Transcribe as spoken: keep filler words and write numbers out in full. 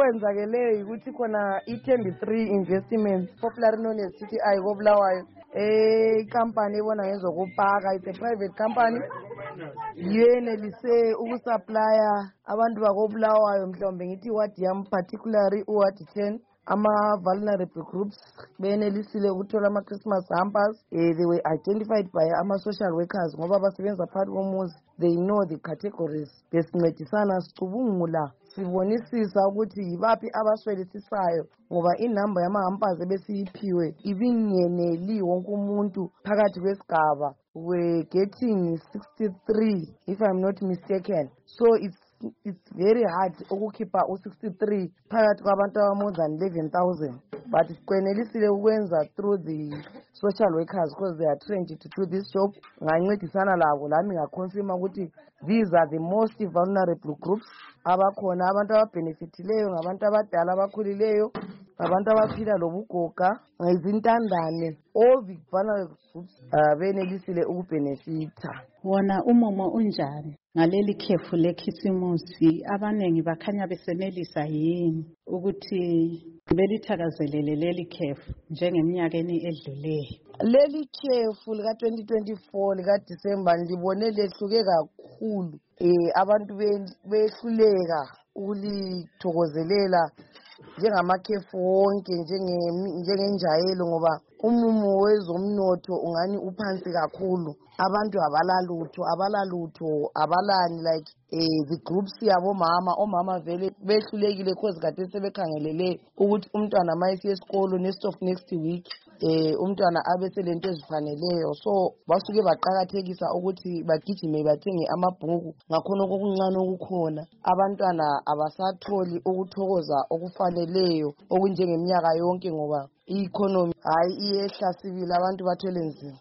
okwenzakeleyo ukuthi khona i-twenty-three Investments, popularly known as T T I koBulawayo, eh company ebona ngezokupaka. It's a private company. Yenelise ukusupplya abantu bakoBulawayo mhlawumbe ngithi ward yam particularly uward ten ama-vulnerable groups benelisile ukuthola ama-Christmas hampers. Eh, they were identified by ama-social workers ngoba basebenza phakathi komuzi. They know the categories. Besincedisana sicubungula sibonisisa ukuthi yibaphi abaswelisisayo ngoba inamba yama-hampers ebesiyiphiwe ibingeneli wonke umuntu phakathi kwesigaba. We're getting sixty-three if I'm not mistaken. So it's it's very hard ukukhipha u-sixty-three phakathi kwabantu aba more than eleven thousand, but sikwenelisile ukwenza through the social workers because they are trained to do this job. Ngancedisana labo lami ngaconfirma ukuthi these are the most vulnerable groups abakhona, abantu ababenefitileyo ngabantu abadala abakhulileyo, abantu abaphila lobugoga, izintandane. All the vulnerable groups uh, benelisile ukubenefita. Wona umumo unjani ngaleli khefu lekhisimusi? Abanengi bakhanya besenelisa yini ukuthi belithakazelele leli khefu njengeminyakeni edluleyo? Leli khefu lika twenty twenty-four lika December ngibone lehluke kakhulu. Eh abantu behluleka ukulithokozelela njengamakhefu wonke njengenjayelo ngoba umumo wezomnotho ungani uphansi kakhulu. Abantu abalalutho abalalutho abalani like eh the groups yabo mama omama vele behlulekile because kade sebekhangelele ukuthi umntwana mayisiye esikolo next of next week eh umntwana abe selento ezifaneleyo, so basuke baqhakathekisa ukuthi bagijime bathenge amabhuku ngakhona okuncane okukhona. Abantwana abasatholi ukuthokoza okufaneleyo okunjengeminyaka yonke ngoba i-economy hayi iyehla sibili abantu bathwele nzima.